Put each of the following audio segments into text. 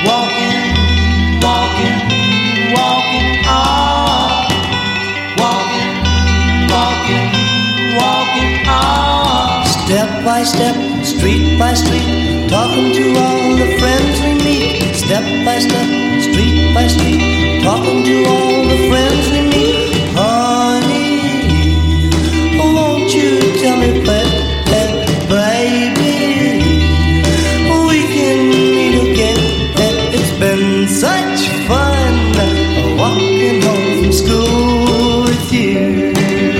walking, walking, walking on, walking, walking, walking on. Step by step, street by street, talking to all the friends we meet. Step by step, street by street, talking to all the friends we meet. Honey, won't you tell me, baby, we can meet again. It's been such fun walking home from school with you.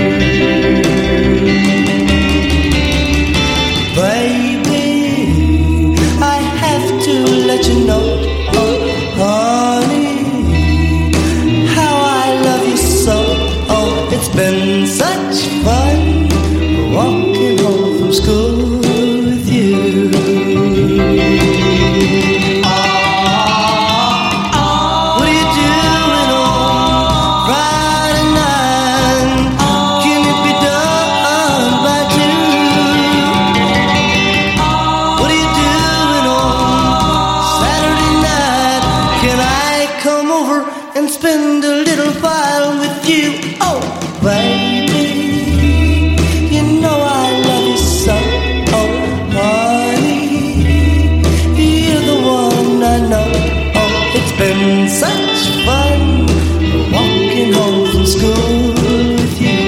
Baby, I have to let you know, honey, how I love you so. Oh, it's been such fun walking home from school with you. What are you doing on Friday night? Can it be done by 2? What are you doing on Saturday night? Can I come over and spend a little while with you? Oh, baby, you know I love you so. Oh, honey, you're the one I know. Oh, it's been such fun walking home from school with you.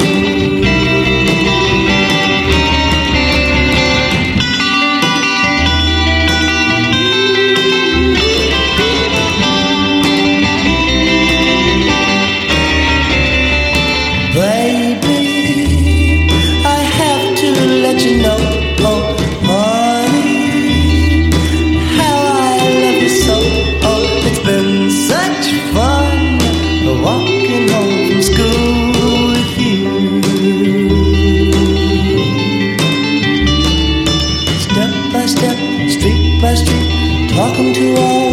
Baby, I have to let you know, oh, honey, how I love you so. Oh, it's been such fun walking home from school with you. Step by step, street by street, talking to all